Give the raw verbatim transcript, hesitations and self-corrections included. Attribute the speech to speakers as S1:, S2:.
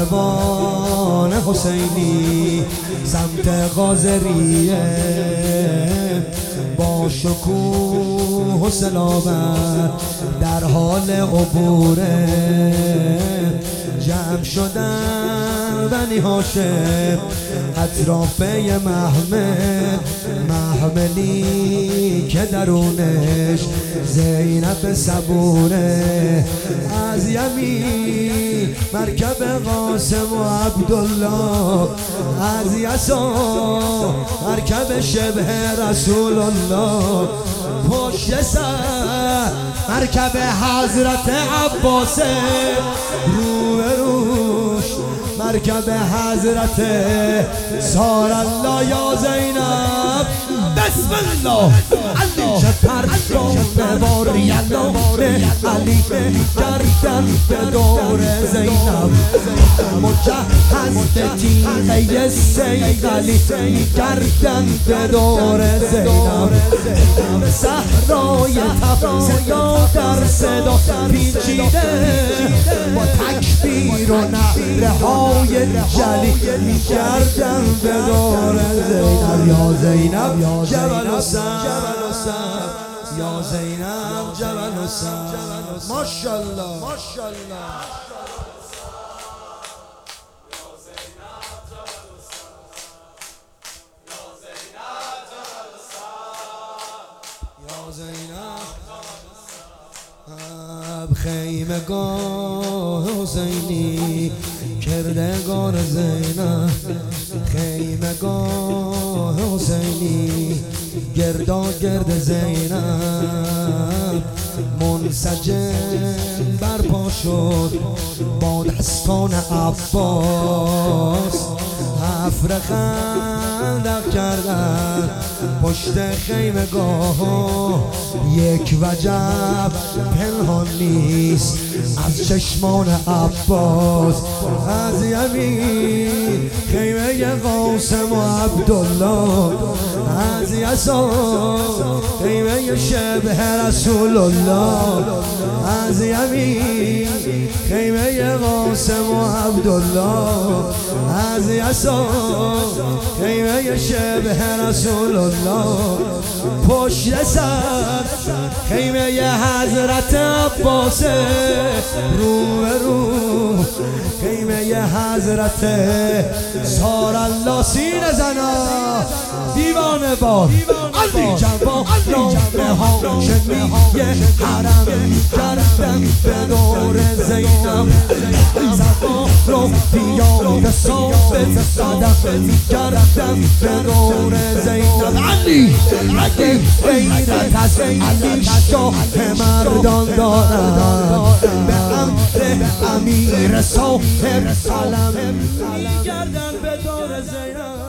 S1: کاروان حسینی سمت قاضریه، با شکوه و سلامت در حال عبوره. جمع شدن بنی هاشم اطراف محمل، محملی که درونش زینب صبوره. از یمین مرکب قاسم و عبدالله، از یسار مرکب شبه رسول الله. پشت سر مرکب حضرت عباسه، رو به روش مرکب حضرت سار الله یا زینب. بسم الله علی چتر به باری الله علی کردن به دور زینب. مجهز به تیغه سید علی کردن به دور زینب. صحرای تف صدا در صدا پیچیده، با تکبیر و نعره های جلی کردن به دور زینب. یا زینب جبل حسین، یا زینب جبل حسین. ماشاءالله ماشاءالله. خیمگاه حسینی کردگار زینب، خیمگاه حسینی گردا گرد زینب. منسجم برپا شد با دستان عباس، حفر خندق کردن پشت خیمگاه. یک وجب پنهان نیست از چشمان عباس. از یمین خیمه قاسم و عبدالله، از یسار خیمه شبه رسول الله. از یمین خیمه قاسم و عبدالله، از یسار خیمه شبه رسول الله. پشت سر خیمه حضرت عباس، رو به رو خیمه حضرت سار الله. سینه زنا دیوانه باد علی جوان نامه ها شمیه حرم کردن به دور زینب. زبان رو بیاد ثابت صدق کردن به دور زینب. علی اگه غیرت از علی شاه مردان دارد، به امر امیر صاحب علم کردن به دور زینب.